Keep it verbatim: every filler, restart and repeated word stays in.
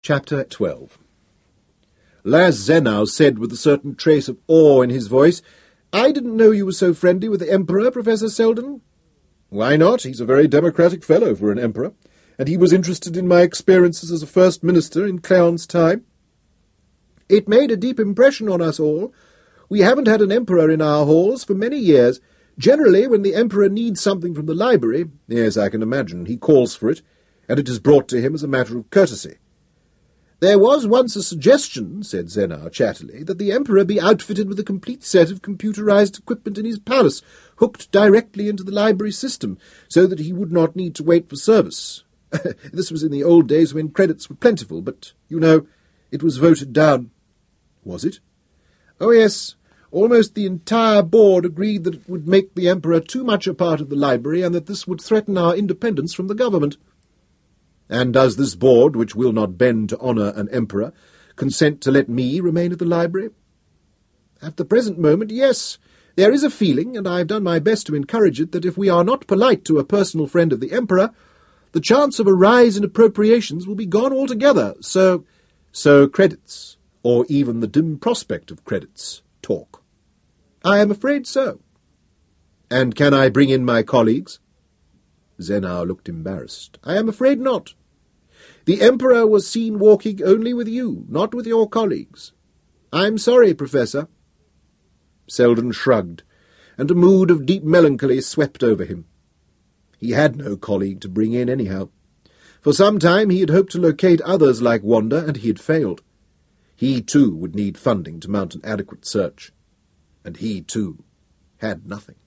Chapter twelve. Laz Zenau said with a certain trace of awe in his voice, "I didn't know you were so friendly with the Emperor, Professor Selden." "Why not? He's a very democratic fellow for an emperor, and he was interested in my experiences as a first minister in Cleon's time." "It made a deep impression on us all. We haven't had an emperor in our halls for many years. Generally, when the emperor needs something from the library—" "Yes, I can imagine. He calls for it, and it is brought to him as a matter of courtesy." "There was once a suggestion," said Zenau chattily, "that the Emperor be outfitted with a complete set of computerized equipment in his palace, hooked directly into the library system, so that he would not need to wait for service. This was in the old days when credits were plentiful, but, you know, it was voted down." "Was it?" "Oh, yes. Almost the entire board agreed that it would make the Emperor too much a part of the library, and that this would threaten our independence from the government." "And does this board, which will not bend to honour an emperor, consent to let me remain at the library?" "At the present moment, yes. There is a feeling, and I have done my best to encourage it, that if we are not polite to a personal friend of the Emperor, the chance of a rise in appropriations will be gone altogether. So, so credits, or even the dim prospect of credits, talk." "I am afraid so." "And can I bring in my colleagues?" Zenau looked embarrassed. "I am afraid not. The Emperor was seen walking only with you, not with your colleagues. I'm sorry, Professor." Selden shrugged, and a mood of deep melancholy swept over him. He had no colleague to bring in anyhow. For some time he had hoped to locate others like Wanda, and he had failed. He, too, would need funding to mount an adequate search. And he, too, had nothing.